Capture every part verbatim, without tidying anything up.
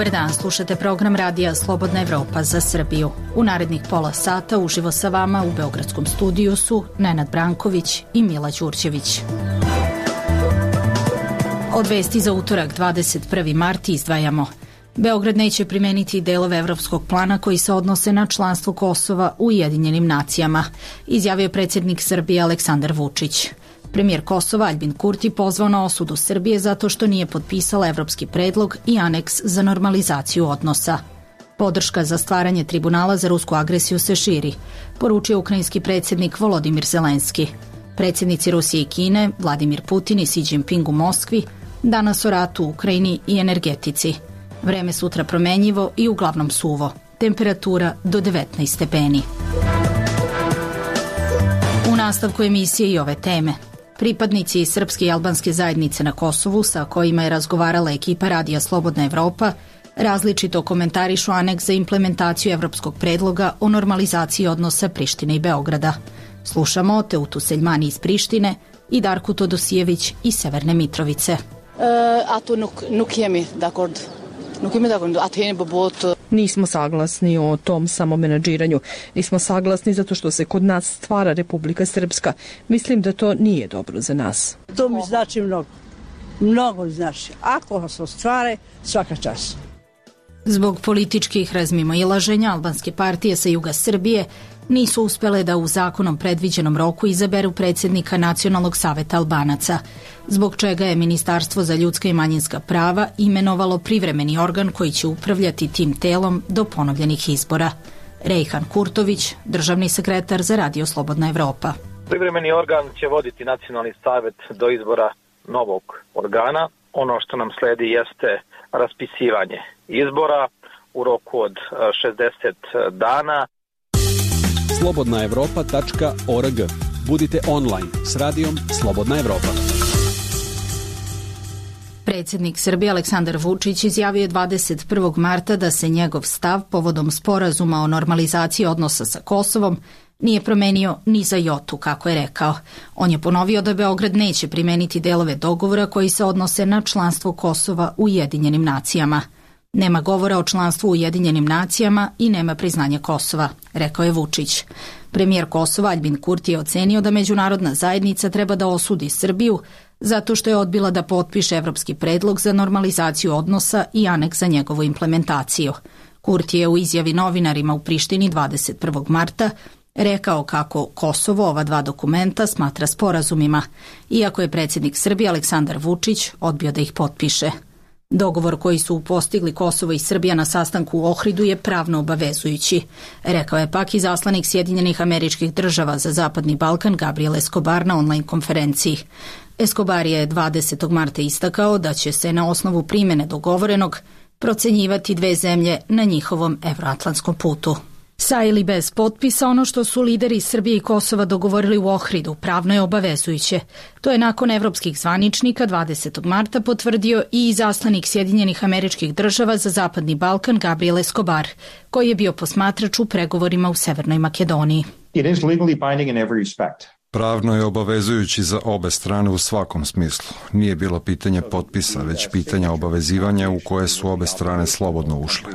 Dobar dan, slušate program Radija Slobodna Evropa za Srbiju. U narednih pola sata uživo sa vama u Beogradskom studiju su Nenad Branković i Mila Đurđević. Od vesti za utorak dvadeset prvi mart izdvajamo. Beograd neće primeniti delove evropskog plana koji se odnose na članstvo Kosova u Ujedinjenim nacijama, izjavio predsjednik Srbije Aleksandar Vučić. Premijer Kosova Aljbin Kurti pozvao na osudu Srbije zato što nije potpisala evropski predlog i aneks za normalizaciju odnosa. Podrška za stvaranje tribunala za rusku agresiju se širi, poručio ukrajinski predsjednik Volodimir Zelenski. Predsjednici Rusije i Kine, Vladimir Putin i Xi Jinping u Moskvi, danas o ratu u Ukrajini i energetici. Vreme sutra promenjivo i uglavnom suvo. Temperatura do devetnaest stepeni. U nastavku emisije i ove teme. Pripadnici srpske i albanske zajednice na Kosovu, sa kojima je razgovarala ekipa Radija Slobodna Evropa, različito komentarišu aneks za implementaciju evropskog predloga o normalizaciji odnosa Prištine i Beograda. Slušamo Teutu Seljmani iz Prištine i Darku Todosijević iz Severne Mitrovice. Nismo saglasni o tom samomenadžiranju. Nismo saglasni zato što se kod nas stvara Republika Srpska. Mislim da to nije dobro za nas. To mi znači mnogo. Mnogo znači. Ako se ostvare, svaka čast. Zbog političkih razmimoilaženja albanske partije sa juga Srbije nisu uspele da u zakonom predviđenom roku izaberu predsjednika Nacionalnog saveta Albanaca, zbog čega je Ministarstvo za ljudska i manjinska prava imenovalo privremeni organ koji će upravljati tim telom do ponovljenih izbora. Rejhan Kurtović, državni sekretar za Radio Slobodna Evropa. Privremeni organ će voditi Nacionalni savet do izbora novog organa. Ono što nam sledi jeste raspisivanje izbora u roku od šezdeset dana. slobodna evropa tačka org. Budite online s radijom Slobodna Evropa. Predsjednik Srbije Aleksandar Vučić izjavio je dvadeset prvog marta da se njegov stav povodom sporazuma o normalizaciji odnosa sa Kosovom nije promenio ni za jotu, kako je rekao. On je ponovio da Beograd neće primeniti delove dogovora koji se odnose na članstvo Kosova u Ujedinjenim nacijama. Nema govora o članstvu u Ujedinjenim nacijama i nema priznanja Kosova, rekao je Vučić. Premijer Kosova Aljbin Kurti je ocenio da međunarodna zajednica treba da osudi Srbiju zato što je odbila da potpiše evropski predlog za normalizaciju odnosa i aneks za njegovu implementaciju. Kurti je u izjavi novinarima u Prištini dvadeset prvog marta rekao kako Kosovo ova dva dokumenta smatra sporazumima, iako je predsjednik Srbije Aleksandar Vučić odbio da ih potpiše. Dogovor koji su postigli Kosovo i Srbija na sastanku u Ohridu je pravno obavezujući, rekao je pak i zaslanik Sjedinjenih Američkih Država za Zapadni Balkan Gabriel Escobar na online konferenciji. Escobar je dvadesetog marta istakao da će se na osnovu primjene dogovorenog procenjivati dve zemlje na njihovom evroatlantskom putu. Sa ili bez potpisa, ono što su lideri Srbije i Kosova dogovorili u Ohridu pravno je obavezujuće. To je nakon evropskih zvaničnika dvadesetog marta potvrdio i izaslanik Sjedinjenih Američkih Država za Zapadni Balkan Gabriel Escobar, koji je bio posmatrač u pregovorima u Severnoj Makedoniji. It is legally binding in every respect. Pravno je obavezujući za obe strane u svakom smislu. Nije bilo pitanje potpisa, već pitanja obavezivanja u koje su obe strane slobodno ušle.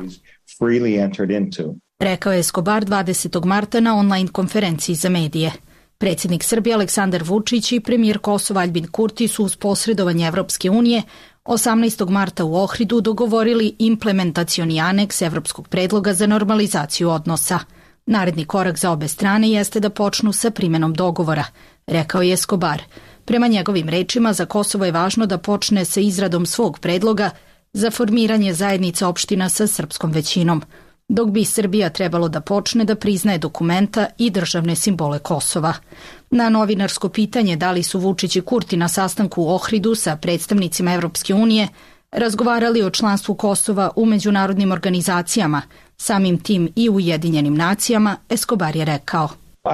Rekao je Escobar dvadesetog marta na online konferenciji za medije. Predsjednik Srbije Aleksandar Vučić i premijer Kosova Aljbin Kurti su uz posredovanje Evropske unije osamnaestog marta u Ohridu dogovorili implementacioni aneks evropskog predloga za normalizaciju odnosa. Naredni korak za obe strane jeste da počnu sa primjenom dogovora, rekao je Escobar. Prema njegovim rečima, za Kosovo je važno da počne sa izradom svog predloga za formiranje zajednice opština sa srpskom većinom, dok bi Srbija trebalo da počne da priznaje dokumenta i državne simbole Kosova. Na novinarsko pitanje da li su Vučić i Kurti na sastanku u Ohridu sa predstavnicima Evropske unije razgovarali o članstvu Kosova u međunarodnim organizacijama, samim tim i u Ujedinjenim nacijama, Escobar je rekao: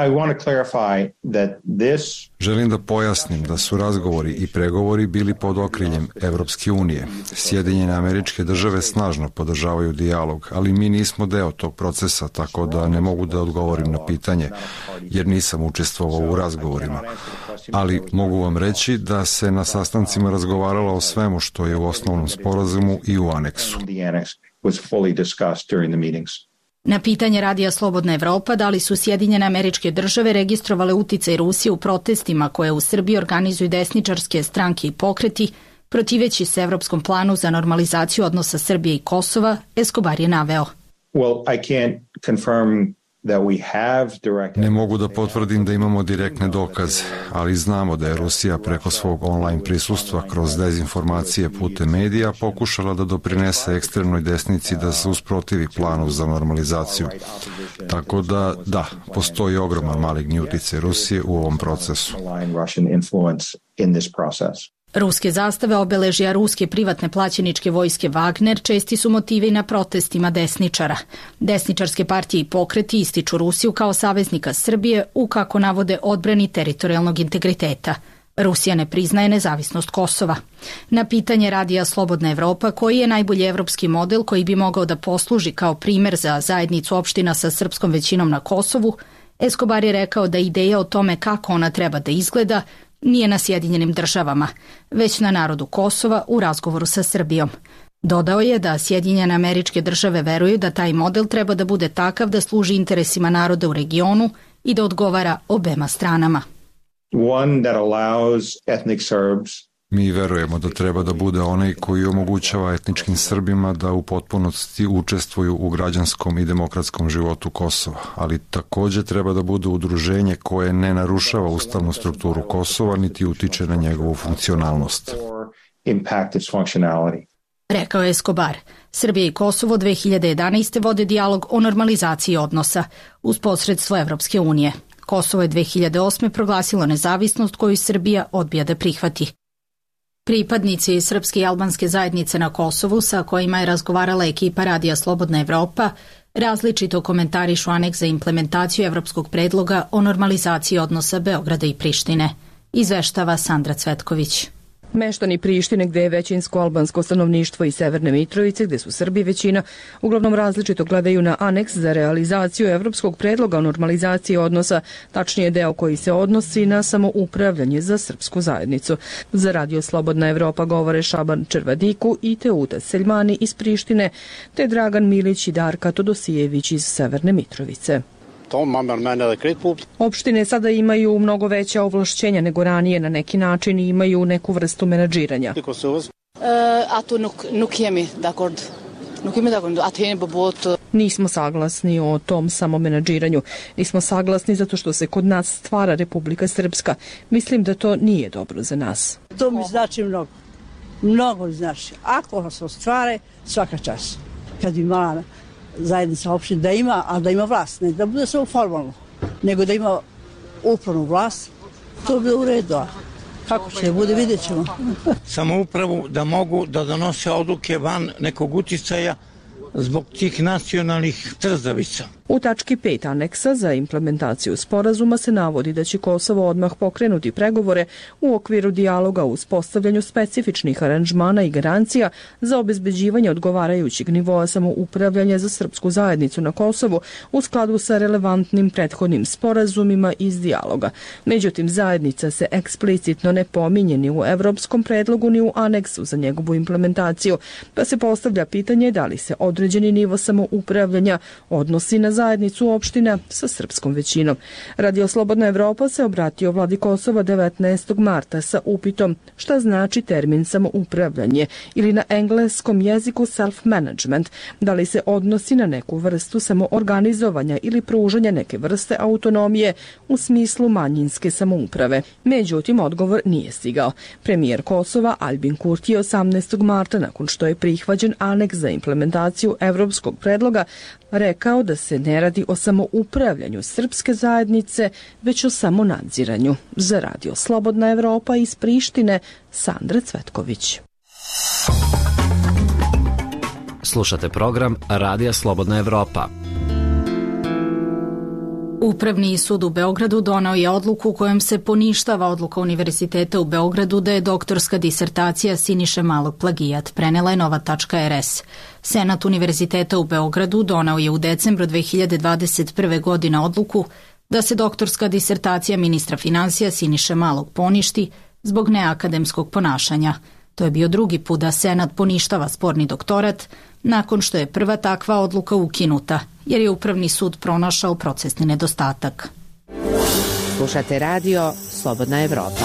Želim da pojasnim da su razgovori i pregovori bili pod okriljem Evropske unije. Sjedinjene Američke Države snažno podržavaju dijalog, ali mi nismo deo tog procesa, tako da ne mogu da odgovorim na pitanje, jer nisam učestvovao u razgovorima. Ali mogu vam reći da se na sastancima razgovaralo o svemu što je u osnovnom sporazumu i u aneksu. was fully discussed during the meetings. Na pitanje Radija Slobodna Evropa da li su Sjedinjene Američke Države registrovale uticaj Rusije u protestima koje u Srbiji organizuju desničarske stranke i pokreti, protiveći se evropskom planu za normalizaciju odnosa Srbije i Kosova, Escobar je naveo. Well, I can't confirm that we have direct... Ne mogu da potvrdim da imamo direktne dokaze, ali znamo da je Rusija preko svog online prisustva kroz dezinformacije putem medija pokušala da doprinese ekstremnoj desnici da se usprotivi planu za normalizaciju. Tako da, da, postoji ogroman maligni uticaj Rusije u ovom procesu. Ruske zastave, obeležja ruske privatne plaćeničke vojske Wagner česti su motivi na protestima desničara. Desničarske partije i pokreti ističu Rusiju kao saveznika Srbije u, kako navode, odbrani teritorijalnog integriteta. Rusija ne priznaje nezavisnost Kosova. Na pitanje Radija Slobodna Evropa koji je najbolji evropski model koji bi mogao da posluži kao primer za zajednicu opština sa srpskom većinom na Kosovu, Escobar je rekao da ideja o tome kako ona treba da izgleda nije na Sjedinjenim Državama, već na narodu Kosova u razgovoru sa Srbijom. Dodao je da Sjedinjene Američke Države veruju da taj model treba da bude takav da služi interesima naroda u regionu i da odgovara obema stranama. One that allows ethnic Serbs. Mi verujemo da treba da bude onaj koji omogućava etničkim Srbima da u potpunosti učestvuju u građanskom i demokratskom životu Kosova, ali takođe treba da bude udruženje koje ne narušava ustavnu strukturu Kosova niti utiče na njegovu funkcionalnost. Rekao je Escobar. Srbija i Kosovo dve hiljade jedanaeste. vode dijalog o normalizaciji odnosa uz posredstvo Evropske unije. Kosovo je dve hiljade osme. proglasilo nezavisnost koju Srbija odbija da prihvati. Pripadnici srpske i albanske zajednice na Kosovu sa kojima je razgovarala ekipa Radija Slobodna Evropa različito komentarišu aneks za implementaciju evropskog predloga o normalizaciji odnosa Beograda i Prištine. Izveštava Sandra Cvetković. Meštani Prištine, gde je većinsko albansko stanovništvo i Severne Mitrovice, gde su Srbi većina, uglavnom različito gledaju na aneks za realizaciju evropskog predloga o normalizaciji odnosa, tačnije deo koji se odnosi na samoupravljanje za srpsku zajednicu. Za Radio Slobodna Evropa govore Šaban Červadiku i Teuta Seljmani iz Prištine, te Dragan Milić i Darka Todosijević iz Severne Mitrovice. Opštine sada imaju mnogo veća ovlašćenja nego ranije, na neki način imaju neku vrstu menadžiranja. Nismo saglasni o tom samomenadžiranju. Nismo saglasni zato što se kod nas stvara Republika Srpska. Mislim da to nije dobro za nas. To mi znači mnogo. Mnogo znači. Ako se ostvare, svaka čast. Kad bi mala zajednica opština da ima, a da ima vlast, ne da bude samo formalno, nego da ima upravnu vlast, to bi u redu. Kako će bude, vidjet ćemo. Samoupravu da mogu da donose odluke van nekog uticaja zbog tih nacionalnih trzavica. U tački pet aneksa za implementaciju sporazuma se navodi da će Kosovo odmah pokrenuti pregovore u okviru dijaloga o uspostavljanju specifičnih aranžmana i garancija za obezbeđivanje odgovarajućeg nivoa samoupravljanja za srpsku zajednicu na Kosovu u skladu sa relevantnim prethodnim sporazumima iz dijaloga. Međutim, zajednica se eksplicitno ne pominje ni u evropskom predlogu ni u aneksu za njegovu implementaciju, pa se postavlja pitanje da li se određeni nivo samoupravljanja odnosi na zajednicu opština sa srpskom većinom. Radio Slobodna Evropa se obratio vladi Kosova devetnaestog marta sa upitom šta znači termin samoupravljanje ili na engleskom jeziku self-management, da li se odnosi na neku vrstu samoorganizovanja ili pružanja neke vrste autonomije u smislu manjinske samouprave. Međutim, odgovor nije stigao. Premijer Kosova Albin Kurti je osamnaestog marta, nakon što je prihvaćen aneks za implementaciju evropskog predloga, rekao da se ne radi o samoupravljanju srpske zajednice, već o samonadziranju. Za Radio Slobodna Evropa iz Prištine, Sandra Cvetković. Slušate program Radija Slobodna Evropa. Upravni sud u Beogradu donao je odluku kojom se poništava odluka Univerziteta u Beogradu da je doktorska disertacija Siniše Malog plagijat, prenela je nova tačka er es. Senat Univerziteta u Beogradu donao je u decembru dve hiljade dvadeset prve. godine odluku da se doktorska disertacija ministra finansija Siniše Malog poništi zbog neakademskog ponašanja. To je bio drugi put da Senat poništava sporni doktorat, nakon što je prva takva odluka ukinuta, jer je Upravni sud pronašao procesni nedostatak. Slušate radio Slobodna Evropa.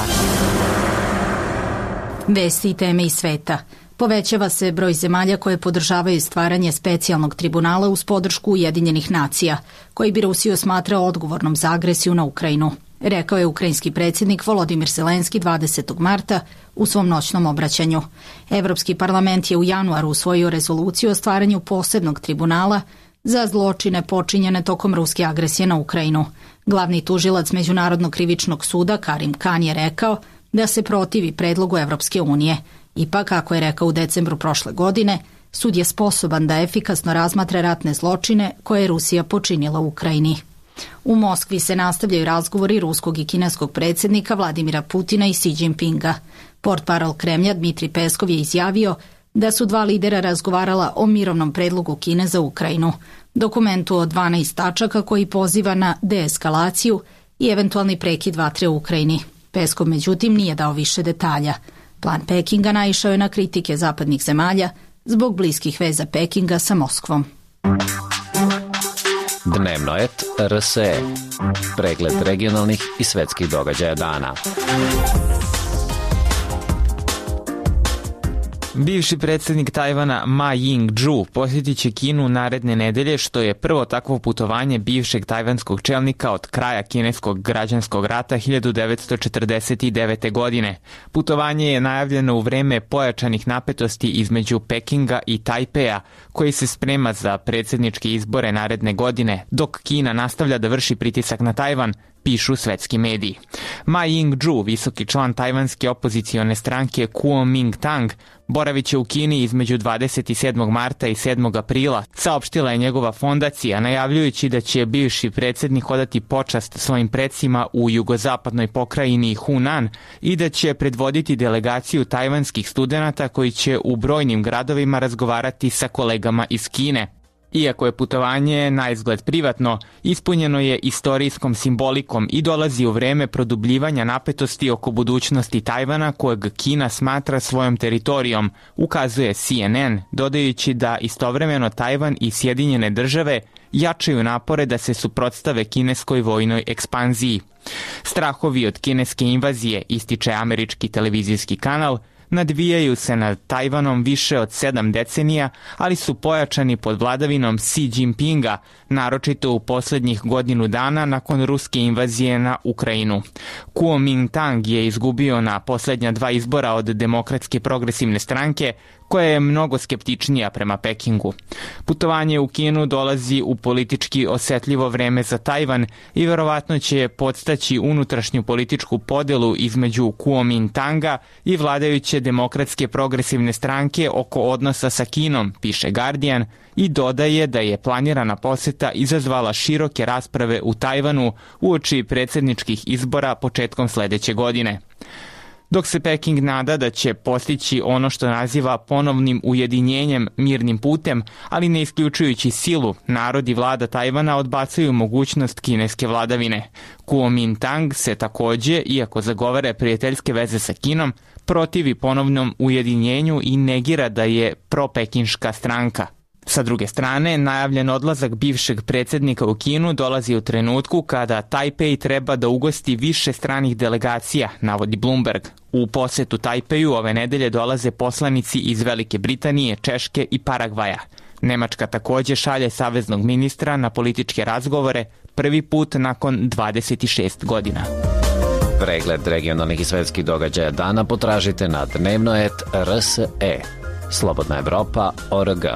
Vesti i teme iz sveta. Povećava se broj zemalja koje podržavaju stvaranje specijalnog tribunala uz podršku Ujedinjenih nacija, koji bi Rusiju smatrao odgovornom za agresiju na Ukrajinu, rekao je ukrajinski predsjednik Volodimir Zelenski dvadesetog marta u svom noćnom obraćanju. Evropski parlament je u januaru usvojio rezoluciju o stvaranju posebnog tribunala za zločine počinjene tokom ruske agresije na Ukrajinu. Glavni tužilac Međunarodnog krivičnog suda Karim Khan je rekao da se protivi predlogu Evropske unije. Ipak, kako je rekao u decembru prošle godine, sud je sposoban da efikasno razmatra ratne zločine koje je Rusija počinila u Ukrajini. U Moskvi se nastavljaju razgovori ruskog i kineskog predsjednika Vladimira Putina i Xi Jinpinga. Portparol Kremlja Dmitri Peskov je izjavio da su dva lidera razgovarala o mirovnom predlogu Kine za Ukrajinu, dokumentu od dvanaest tačaka koji poziva na deeskalaciju i eventualni prekid vatre u Ukrajini. Peskov međutim nije dao više detalja. Plan Pekinga naišao je na kritike zapadnih zemalja zbog bliskih veza Pekinga sa Moskvom. Dnevnoet R S E. Pregled regionalnih i svetskih događaja dana. Bivši predsjednik Tajvana Ma Ying-jeou posjetit će Kinu naredne nedelje, što je prvo takvo putovanje bivšeg tajvanskog čelnika od kraja kineskog građanskog rata hiljadu devetsto četrdeset devete. godine. Putovanje je najavljeno u vreme pojačanih napetosti između Pekinga i Tajpeja, koji se sprema za predsjedničke izbore naredne godine, dok Kina nastavlja da vrši pritisak na Tajvan, pišu svetski mediji. Ma Ying-jeou, visoki član tajvanske opozicione stranke Kuomintang, boravit će u Kini između dvadeset sedmog marta i sedmog aprila, saopštila je njegova fondacija, najavljujući da će bivši predsjednik odati počast svojim predsima u jugozapadnoj pokrajini Hunan i da će predvoditi delegaciju tajvanskih studenata koji će u brojnim gradovima razgovarati sa kolegama iz Kine. Iako je putovanje na izgled privatno, ispunjeno je istorijskom simbolikom i dolazi u vreme produbljivanja napetosti oko budućnosti Tajvana, kojeg Kina smatra svojom teritorijom, ukazuje C N N, dodajući da istovremeno Tajvan i Sjedinjene države jačaju napore da se suprotstave kineskoj vojnoj ekspanziji. Strahovi od kineske invazije, ističe američki televizijski kanal, nadvijaju se nad Tajvanom više od sedam decenija, ali su pojačani pod vladavinom Xi Jinpinga, naročito u posljednjih godinu dana nakon ruske invazije na Ukrajinu. Kuomintang je izgubio na posljednja dva izbora od Demokratske progresivne stranke, koja je mnogo skeptičnija prema Pekingu. Putovanje u Kinu dolazi u politički osetljivo vreme za Tajvan i verovatno će podstaći unutrašnju političku podelu između Kuomintanga i vladajuće Demokratske progresivne stranke oko odnosa sa Kinom, piše Guardian, i dodaje da je planirana poseta izazvala široke rasprave u Tajvanu uoči predsjedničkih izbora početkom sljedeće godine. Dok se Peking nada da će postići ono što naziva ponovnim ujedinjenjem mirnim putem, ali ne isključujući silu, narod i vlada Tajvana odbacuju mogućnost kineske vladavine. Kuomintang se također, iako zagovara prijateljske veze sa Kinom, protivi ponovnom ujedinjenju i negira da je propekinška stranka. Sa druge strane, najavljen odlazak bivšeg predsjednika u Kinu dolazi u trenutku kada Tajpej treba da ugosti više stranih delegacija, navodi Bloomberg. U posetu Tajpeju ove nedelje dolaze poslanici iz Velike Britanije, Češke i Paragvaja. Nemačka također šalje saveznog ministra na političke razgovore prvi put nakon dvadeset šest godina. Pregled regionalnih i svetskih događaja dana potražite na dnevnoet R S E. Slobodna Evropa O R G.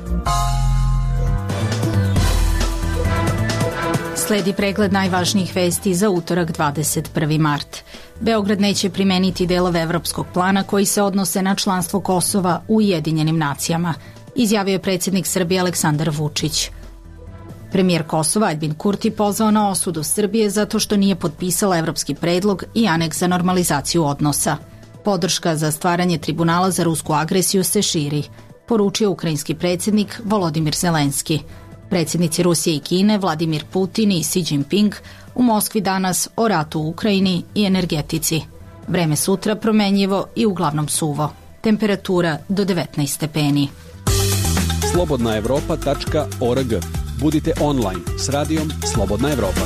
Sledi pregled najvažnijih vesti za utorak dvadeset prvi mart. Beograd neće primeniti delove evropskog plana koji se odnose na članstvo Kosova u Ujedinjenim nacijama, izjavio je predsjednik Srbije Aleksandar Vučić. Premijer Kosova Aljbin Kurti pozvao na osudu Srbije zato što nije potpisala evropski predlog i aneks za normalizaciju odnosa. Podrška za stvaranje tribunala za rusku agresiju se širi, poručio ukrajinski predsjednik Volodimir Zelenski. Predsjednici Rusije i Kine Vladimir Putin i Xi Jinping u Moskvi danas o ratu u Ukrajini i energetici. Vreme sutra promenljivo i uglavnom suvo. Temperatura do devetnaest stepeni. slobodna evropa tačka org. Budite online s radijom Slobodna Evropa.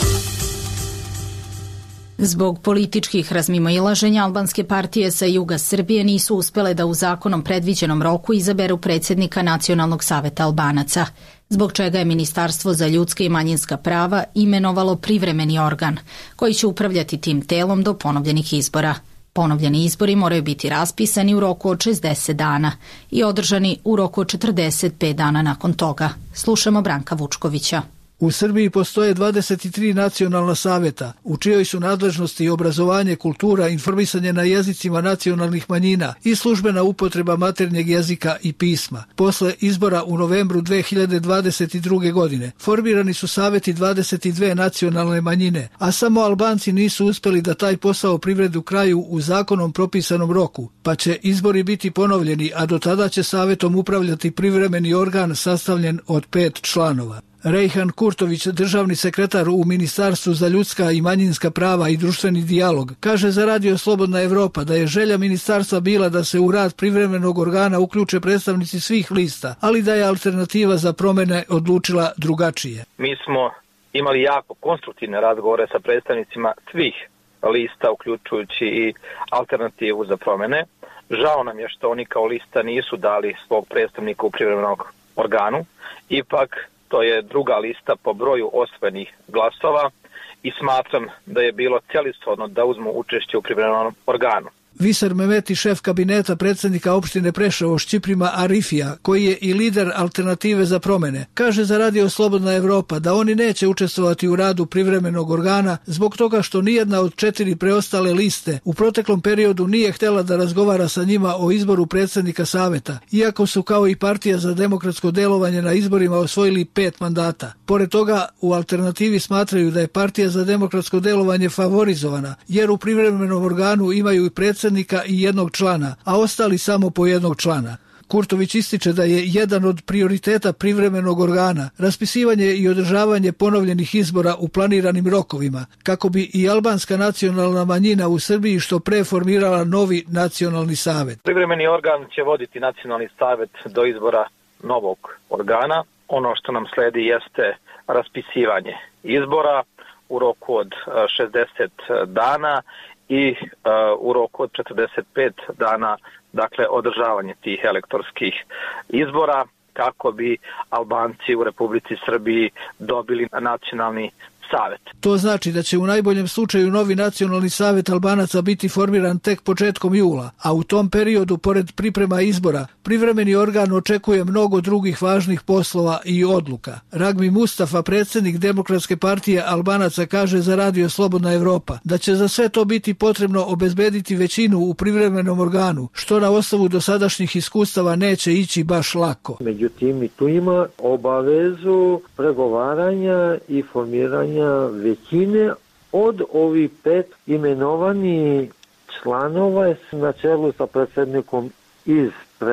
Zbog političkih razmimoilaženja albanske partije sa juga Srbije nisu uspele da u zakonom predviđenom roku izaberu predsjednika Nacionalnog saveta Albanaca, zbog čega je Ministarstvo za ljudska i manjinska prava imenovalo privremeni organ koji će upravljati tim telom do ponovljenih izbora. Ponovljeni izbori moraju biti raspisani u roku od šezdeset dana i održani u roku od četrdeset pet dana nakon toga. Slušamo Branka Vučkovića. U Srbiji postoje dvadeset tri nacionalna saveta, u čijoj su nadležnosti obrazovanje, kultura, informisanje na jezicima nacionalnih manjina i službena upotreba maternjeg jezika i pisma. Posle izbora u novembru dve hiljade dvadeset druge. godine formirani su saveti dvadeset dve nacionalne manjine, a samo Albanci nisu uspeli da taj posao privredu kraju u zakonom propisanom roku, pa će izbori biti ponovljeni, a do tada će savetom upravljati privremeni organ sastavljen od pet članova. Rejhan Kurtović, državni sekretar u Ministarstvu za ljudska i manjinska prava i društveni dijalog, kaže za Radio Slobodna Evropa da je želja ministarstva bila da se u rad privremenog organa uključe predstavnici svih lista, ali da je alternativa za promene odlučila drugačije. Mi smo imali jako konstruktivne razgovore sa predstavnicima svih lista, uključujući i alternativu za promene. Žao nam je što oni kao lista nisu dali svog predstavnika u privremenog organu. Ipak to je druga lista po broju osvojenih glasova i smatram da je bilo celishodno da uzmu učešće u privremenom organu. Visar Mehmeti, šef kabineta predsjednika opštine Preševo Šćiprima Arifija, koji je i lider alternative za promene, kaže za Radio Slobodna Evropa da oni neće učestvovati u radu privremenog organa zbog toga što nijedna od četiri preostale liste u proteklom periodu nije htjela da razgovara sa njima o izboru predsjednika saveta, iako su kao i Partija za demokratsko delovanje na izborima osvojili pet mandata. Pored toga, u alternativi smatraju da je Partija za demokratsko delovanje favorizovana, jer u privremenom organu imaju i predsjednika i jednog člana, a ostali samo po jednog člana. Kurtović ističe da je jedan od prioriteta privremenog organa raspisivanje i održavanje ponovljenih izbora u planiranim rokovima, kako bi i albanska nacionalna manjina u Srbiji što pre formirala novi nacionalni savet. Privremeni organ će voditi nacionalni savet do izbora novog organa. Ono što nam sledi jeste raspisivanje izbora u roku od šezdeset dana i uh, u roku od četrdeset pet dana, dakle, održavanje tih elektorskih izbora kako bi Albanci u Republici Srbiji dobili nacionalni savet. To znači da će u najboljem slučaju novi nacionalni savet Albanaca biti formiran tek početkom jula, a u tom periodu, pored priprema izbora, privremeni organ očekuje mnogo drugih važnih poslova i odluka. Ragmi Mustafa, predsjednik Demokratske partije Albanaca, kaže za Radio Slobodna Evropa da će za sve to biti potrebno obezbediti većinu u privremenom organu, što na osnovu dosadašnjih iskustava neće ići baš lako. Međutim, i tu ima obavezu pregovaranja i formiranja većine od ovih pet imenovanih članova na čelu sa predsjednikom iz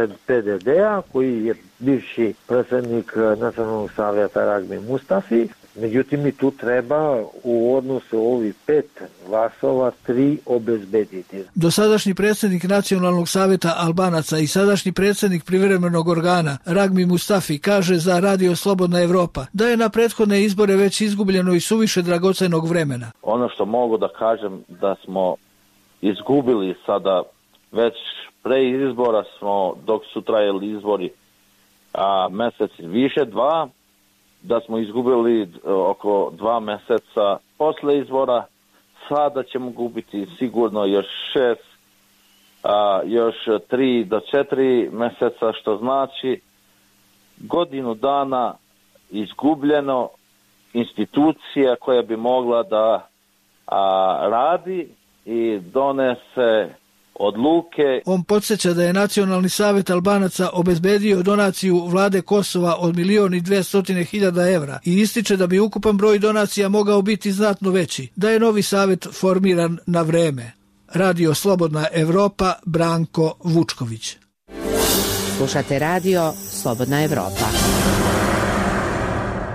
P D D-a, koji je bivši predsjednik Nacionalnog savjeta Ragmi Mustafi. Međutim, i tu treba u odnosu ovih pet glasova tri obezbediti. Dosadašnji predsjednik Nacionalnog savjeta Albanaca i sadašnji predsjednik privremenog organa Ragmi Mustafi kaže za Radio Slobodna Evropa da je na prethodne izbore već izgubljeno i suviše dragocenog vremena. Ono što mogu da kažem da smo izgubili sada već pre izbora smo, dok su trajali izbori a, mesec više, dva, da smo izgubili oko dva meseca posle izbora. Sada ćemo gubiti sigurno još šest, a, još tri do četiri meseca, što znači godinu dana izgubljeno institucija koja bi mogla da a, radi i donese odluke. On podsjeća da je Nacionalni savjet Albanaca obezbedio donaciju vlade Kosova od milion i dvestotine hiljada evra i ističe da bi ukupan broj donacija mogao biti znatno veći, da je novi savjet formiran na vreme. Radio Slobodna Evropa, Branko Vučković. Slušate Radio Slobodna Evropa.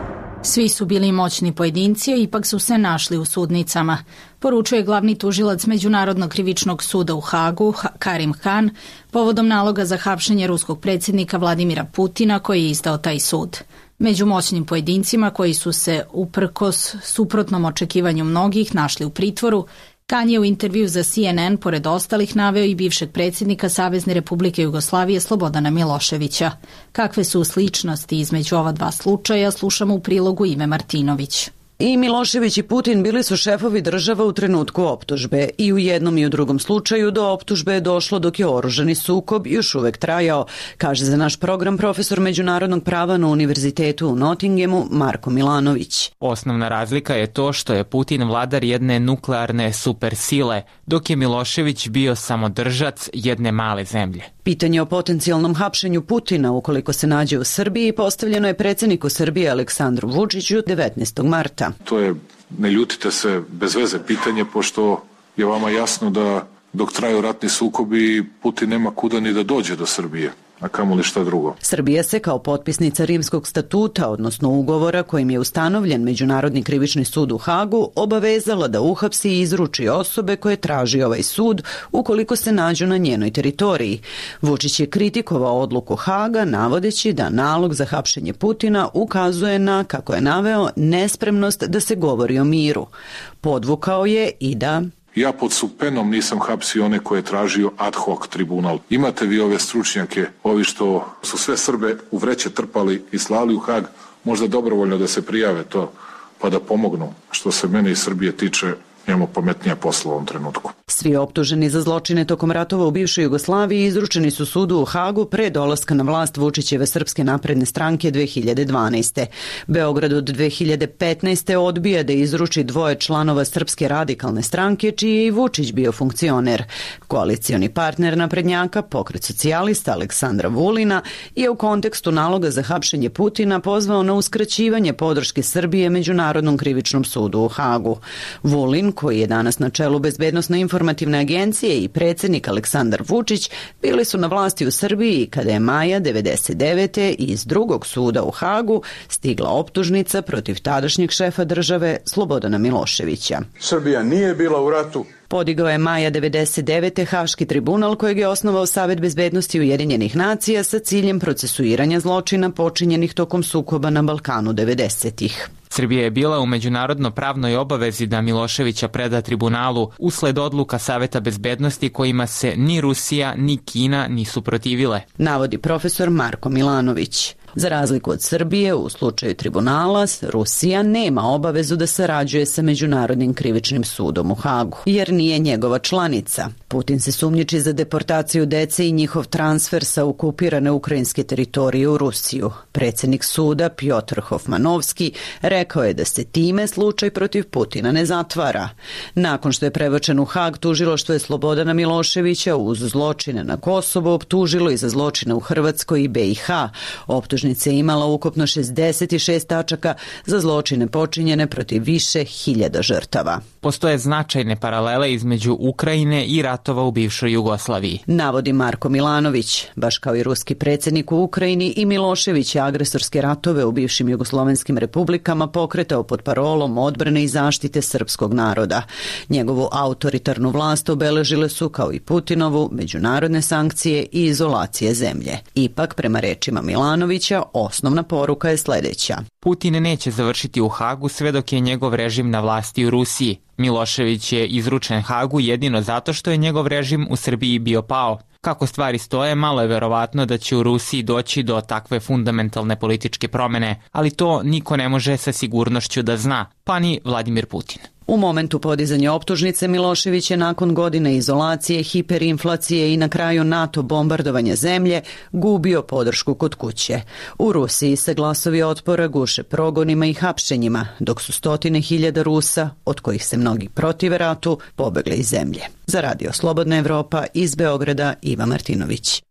Svi su bili moćni pojedinci, a ipak su se našli u sudnicama, poručuje glavni tužilac Međunarodnog krivičnog suda u Hagu, Karim Khan, povodom naloga za hapšenje ruskog predsjednika Vladimira Putina koji je izdao taj sud. Među moćnim pojedincima koji su se uprkos suprotnom očekivanju mnogih našli u pritvoru, Khan je u intervju za C N N pored ostalih naveo i bivšeg predsjednika Savezne Republike Jugoslavije Slobodana Miloševića. Kakve su sličnosti između ova dva slučaja, slušamo u prilogu Ime Martinović. I Milošević i Putin bili su šefovi država u trenutku optužbe i u jednom i u drugom slučaju do optužbe je došlo dok je oružani sukob još uvek trajao, kaže za naš program profesor međunarodnog prava na Univerzitetu u Nottinghamu Marko Milanović. Osnovna razlika je to što je Putin vladar jedne nuklearne supersile, dok je Milošević bio samodržac jedne male zemlje. Pitanje o potencijalnom hapšenju Putina ukoliko se nađe u Srbiji postavljeno je predsjedniku Srbije Aleksandru Vučiću devetnaestog marta. To je, ne ljutite se, bez veze pitanje, pošto je vama jasno da dok traju ratni sukobi Putin nema kuda ni da dođe do Srbije, a kamoli šta drugo. Srbija se kao potpisnica Rimskog statuta, odnosno ugovora kojim je ustanovljen Međunarodni krivični sud u Hagu, obavezala da uhapsi i izruči osobe koje traži ovaj sud ukoliko se nađu na njenoj teritoriji. Vučić je kritikovao odluku Haga navodeći da nalog za hapšenje Putina ukazuje na, kako je naveo, nespremnost da se govori o miru. Podvukao je i da... Ja pod supenom nisam hapsio one koje je tražio ad hoc tribunal. Imate vi ove stručnjake, ovi što su sve Srbe u vreće trpali i slali u Hag, možda dobrovoljno da se prijave to, pa da pomognu. Što se mene i Srbije tiče, imamo pametnija posla u ovom trenutku. Svi optuženi za zločine tokom ratova u bivšoj Jugoslaviji izručeni su sudu u Hagu pre dolaska na vlast Vučićeve Srpske napredne stranke dve hiljade dvanaeste. Beograd od dve hiljade petnaeste. odbija da izruči dvoje članova Srpske radikalne stranke, čiji je i Vučić bio funkcioner. Koalicioni partner naprednjaka, Pokret socijalista Aleksandra Vulina, je u kontekstu naloga za hapšenje Putina pozvao na uskraćivanje podrške Srbije Međunarodnom krivičnom sudu u Hagu. Vulin, koji je danas na čelu Bezbednosno informativne agencije, i predsjednik Aleksandar Vučić bili su na vlasti u Srbiji kada je maja devedeset devete. iz drugog suda u Hagu stigla optužnica protiv tadašnjeg šefa države Slobodana Miloševića. Srbija nije bila u ratu. Podigao je maja devedeset devete. Haški tribunal kojeg je osnovao Savet bezbednosti Ujedinjenih nacija sa ciljem procesuiranja zločina počinjenih tokom sukoba na Balkanu devedesetih. Srbija je bila u međunarodno pravnoj obavezi da Miloševića preda tribunalu usled odluka Saveta bezbednosti kojima se ni Rusija ni Kina nisu protivile, navodi profesor Marko Milanović. Za razliku od Srbije, u slučaju tribunala, Rusija nema obavezu da sarađuje sa Međunarodnim krivičnim sudom u Hagu, jer nije njegova članica. Putin se sumnjiči za deportaciju dece i njihov transfer sa okupirane ukrajinske teritorije u Rusiju. Predsjednik suda Pjotr Hofmanovski rekao je da se time slučaj protiv Putina ne zatvara. Nakon što je prebačen u Hag, tužilaštvo je Slobodana Miloševića uz zločine na Kosovo optužilo i za zločine u Hrvatskoj i B i H. Optuž Optužnica je imala ukupno šezdeset šest tačaka za zločine počinjene protiv više hiljada žrtava. Postoje značajne paralele između Ukrajine i ratova u bivšoj Jugoslaviji, navodi Marko Milanović. Baš kao i ruski predsjednik u Ukrajini, i Milošević je agresorske ratove u bivšim jugoslovenskim republikama pokretao pod parolom odbrane i zaštite srpskog naroda. Njegovu autoritarnu vlast obeležile su, kao i Putinovu, međunarodne sankcije i izolacije zemlje. Ipak, prema rečima Milanovića, osnovna poruka je sljedeća. Putin neće završiti u Hagu sve dok je njegov režim na vlasti u Rusiji. Milošević je izručen Hagu jedino zato što je njegov režim u Srbiji bio pao. Kako stvari stoje, malo je verovatno da će u Rusiji doći do takve fundamentalne političke promjene, ali to niko ne može sa sigurnošću da zna, pa ni Vladimir Putin. U momentu podizanja optužnice Milošević je nakon godine izolacije, hiperinflacije i na kraju NATO bombardovanja zemlje gubio podršku kod kuće. U Rusiji se glasovi otpora guše progonima i hapšenjima, dok su stotine hiljada Rusa, od kojih se mnogi protive ratu, pobegli iz zemlje. Za Radio Slobodna Evropa, iz Beograda, Iva Martinović.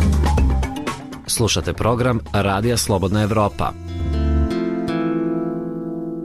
Slušate program Radija Slobodna Evropa.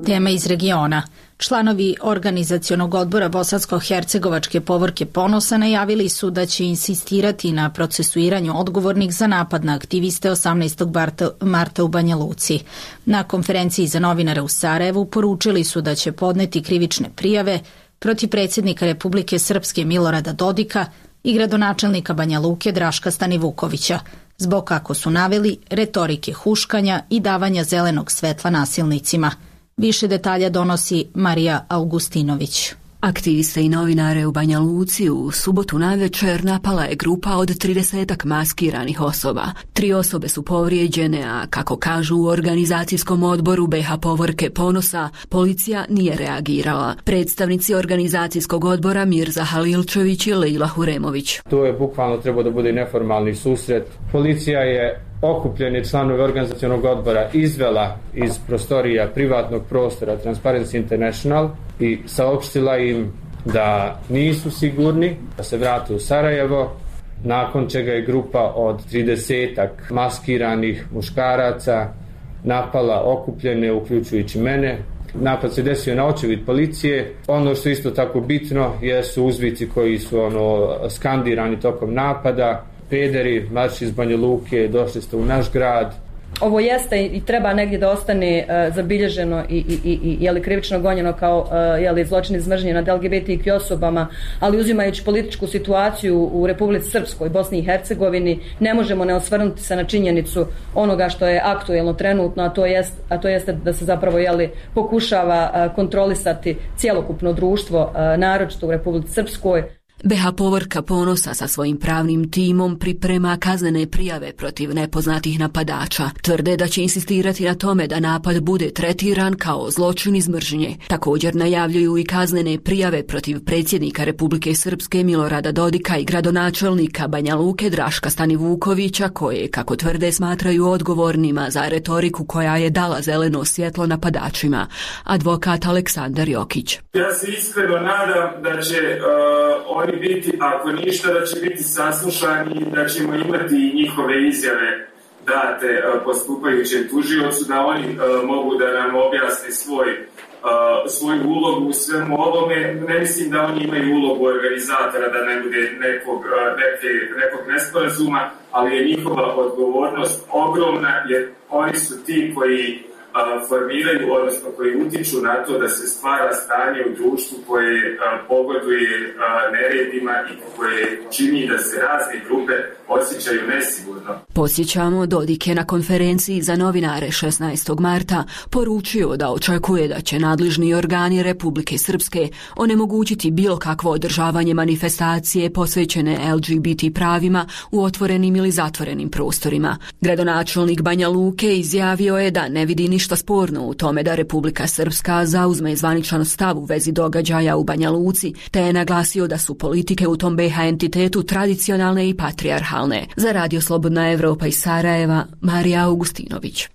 Tema iz regiona. Članovi organizacionog odbora Bosansko-hercegovačke povorke Ponosa najavili su da će insistirati na procesuiranju odgovornih za napad na aktiviste osamnaestog marta u Banja Luci. Na konferenciji za novinare u Sarajevu poručili su da će podneti krivične prijave protiv predsjednika Republike Srpske Milorada Dodika i gradonačelnika Banja Luke Draška Stanivukovića, zbog, kako su naveli, retorike huškanja i davanja zelenog svetla nasilnicima. Više detalja donosi Marija Augustinović. Aktiviste i novinare u Banja Luci u subotu navečer napala je grupa od tridesetak maskiranih osoba. Tri osobe su povrijeđene, a kako kažu u organizacijskom odboru B H Povorke Ponosa, policija nije reagirala. Predstavnici organizacijskog odbora Mirza Halilčević i Leila Huremović. To je bukvalno trebao da bude neformalni susret. Policija je okupljeni članovi organizacionog odbora izvela iz prostorija privatnog prostora Transparency International i saopštila im da nisu sigurni, da se vrate u Sarajevo, nakon čega je grupa od tridesetak maskiranih muškaraca napala okupljene, uključujući mene. Napad se desio na očevid policije. Ono što je isto tako bitno jesu uzvici koji su ono skandirani tokom napada. Pederi, marš iz Banja Luke, došli ste u naš grad. Ovo jeste i treba negdje da ostane uh, zabilježeno i, i, i, i jeli, krivično gonjeno kao uh, jeli, zločin iz mržnje nad L G B T Q osobama, ali uzimajući političku situaciju u Republici Srpskoj, Bosni i Hercegovini, ne možemo ne osvrnuti se na činjenicu onoga što je aktuelno trenutno, a to, jest, a to jeste da se zapravo jeli, pokušava uh, kontrolisati cjelokupno društvo, uh, naročito u Republici Srpskoj. B H Povorka Ponosa sa svojim pravnim timom priprema kaznene prijave protiv nepoznatih napadača. Tvrde da će insistirati na tome da napad bude tretiran kao zločin iz mržnje. Također najavljuju i kaznene prijave protiv predsjednika Republike Srpske Milorada Dodika i gradonačelnika Banja Luke Draška Stanivukovića, koje, kako tvrde, smatraju odgovornima za retoriku koja je dala zeleno svjetlo napadačima. Advokat Aleksandar Jokić. Ja se iskreno nadam da će uh, oni biti, ako ništa, da će biti saslušani i da ćemo imati i njihove izjave date postupajućem tužiocu, da oni uh, mogu da nam objasne svoj, uh, svoju ulogu u svemu ovome. Ne mislim da oni imaju ulogu organizatora, da ne bude nekog, uh, neke, nekog nesporazuma, ali je njihova odgovornost ogromna, jer oni su ti koji formiraju, odnosno koji utiču na to da se stvara stanje u društvu koje a, pogoduje a, neredima i koje čini da se razne grupe osjećaju nesigurno. Posjećamo, Dodik je na konferenciji za novinare šesnaestog marta poručio da očekuje da će nadležni organi Republike Srpske onemogućiti bilo kakvo održavanje manifestacije posvećene L G B T pravima u otvorenim ili zatvorenim prostorima. Gradonačelnik Banja Luke izjavio je da ne vidi ništa sporno u tome da Republika Srpska zauzme zvaničan stav u vezi događaja u Banja Luci, te je naglasio da su politike u tom B H entitetu tradicionalne i patrijarhalne. Za Radio Slobodna Evropa iz Sarajeva, Marija Augustinović.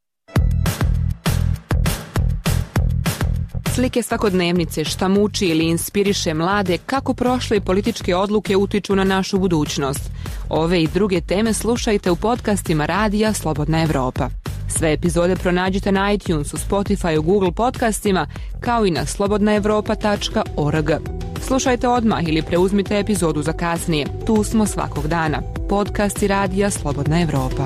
Slike svakodnevnice, šta muči ili inspiriše mlade, kako prošle političke odluke utiču na našu budućnost. Ove i druge teme slušajte u podcastima Radija Slobodna Evropa. Sve epizode pronađite na iTunesu, Spotify, Google podcastima, kao i na slobodna evropa tačka org. Slušajte odmah ili preuzmite epizodu za kasnije. Tu smo svakog dana. Podcasti Radija Slobodna Evropa.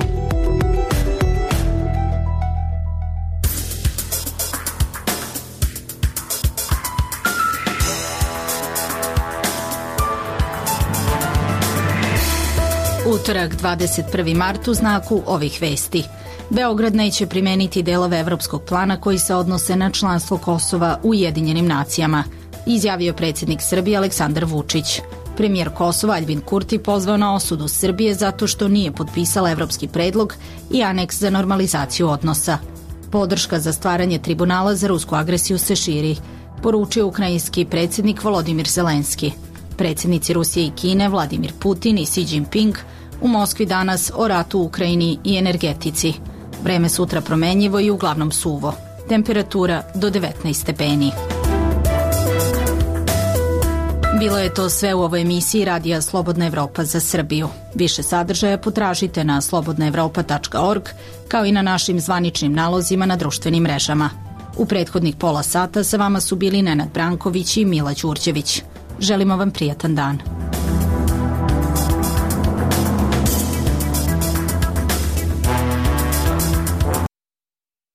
Utorak, dvadeset prvi mart, u znaku ovih vesti. Beograd neće primeniti delove evropskog plana koji se odnose na članstvo Kosova u Ujedinjenim nacijama, izjavio predsjednik Srbije Aleksandar Vučić. Premijer Kosova Aljbin Kurti pozvao na osudu Srbije zato što nije potpisala evropski predlog i aneks za normalizaciju odnosa. Podrška za stvaranje tribunala za rusku agresiju se širi, poručio ukrajinski predsjednik Volodimir Zelenski. Predsjednici Rusije i Kine Vladimir Putin i Xi Jinping u Moskvi danas o ratu u Ukrajini i energetici. Vreme sutra promenjivo i uglavnom suvo. Temperatura do devetnaest stepeni. Bilo je to sve u ovoj emisiji Radija Slobodna Evropa za Srbiju. Više sadržaja potražite na slobodna evropa tačka org, kao i na našim zvaničnim nalozima na društvenim mrežama. U prethodnih pola sata sa vama su bili Nenad Branković i Mila Đurđević. Želimo vam prijatan dan.